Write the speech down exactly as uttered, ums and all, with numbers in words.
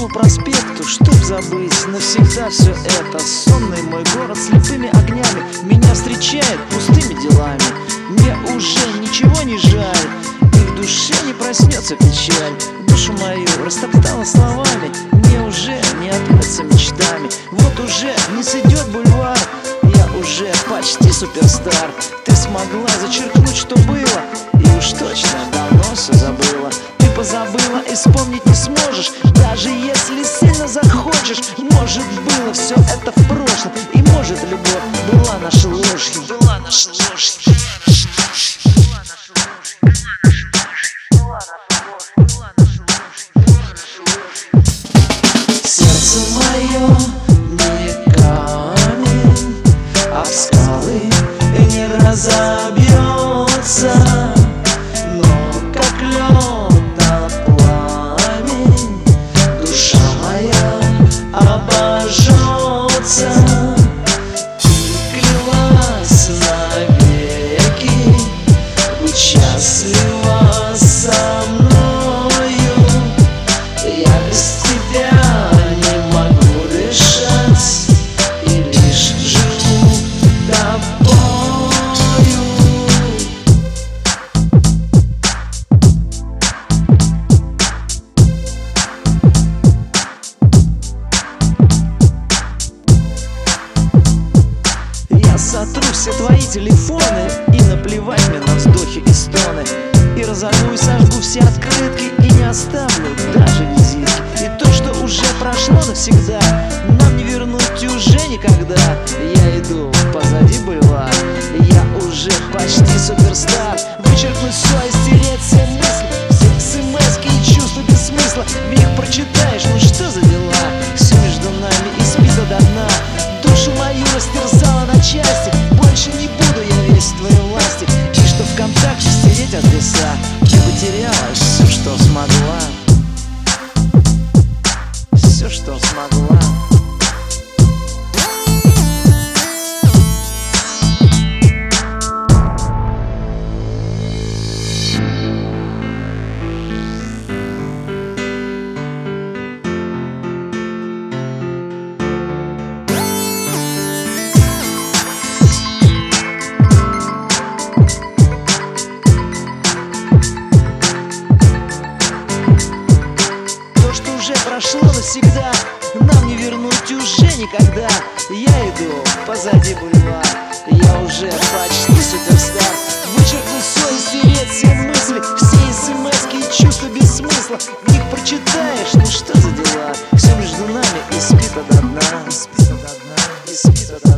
Невскому проспекту, чтоб забыть навсегда все это. Сонный мой город слепыми огнями меня встречает пустыми делами. Мне уже ничего не жаль, и в душе не проснется печаль. Душу мою растоптала словами, мне уже не отмыться мечтами. Вот уже вниз идет бульвар, я уже почти суперстар. Ты смогла зачеркнуть, что было, и уж точно давно все забыла. Ты позабыла и вспомнить не сможешь, даже если сильно захочешь. Может, было все это в прошлом, и может, любовь была нашей ложью. Была нашей ложью. Сердце мое не камень, а в скалы не разобьется, но как лед на пламень душа моя обожжется. Ты клялась навеки быть счастлива со мною, я без тебя не могу дышать и лишь живу тобою. Я сотру все твои телефоны, и наплевать мне на вздохи и стоны, и разорву и сожгу все открытки, и не оставлю даже визитки. И то, что уже прошло навсегда, нам не вернуть уже никогда. Я иду позади бульвар, я уже почти суперстар. Вычеркнуть все и стереть все мысли, все смс-ки и чувства без смысла. В них прочитаешь, ну что за дела, все между нами испито до дна. Душу мою растерзала на части, больше не буду я весь в твоей власти. И что ВКонтакте стереть адреса, ты потеряла все, что смогла, все, что смогла. Уже прошло навсегда, нам не вернуть уже никогда. Я иду позади бульвар, я уже почти суперстар. Вычеркну все и стереть все мысли, все смс-ки и чувства без смысла. В них прочитаешь, ну что за дела, все между нами испито до дна, испито до дна, испито до дна.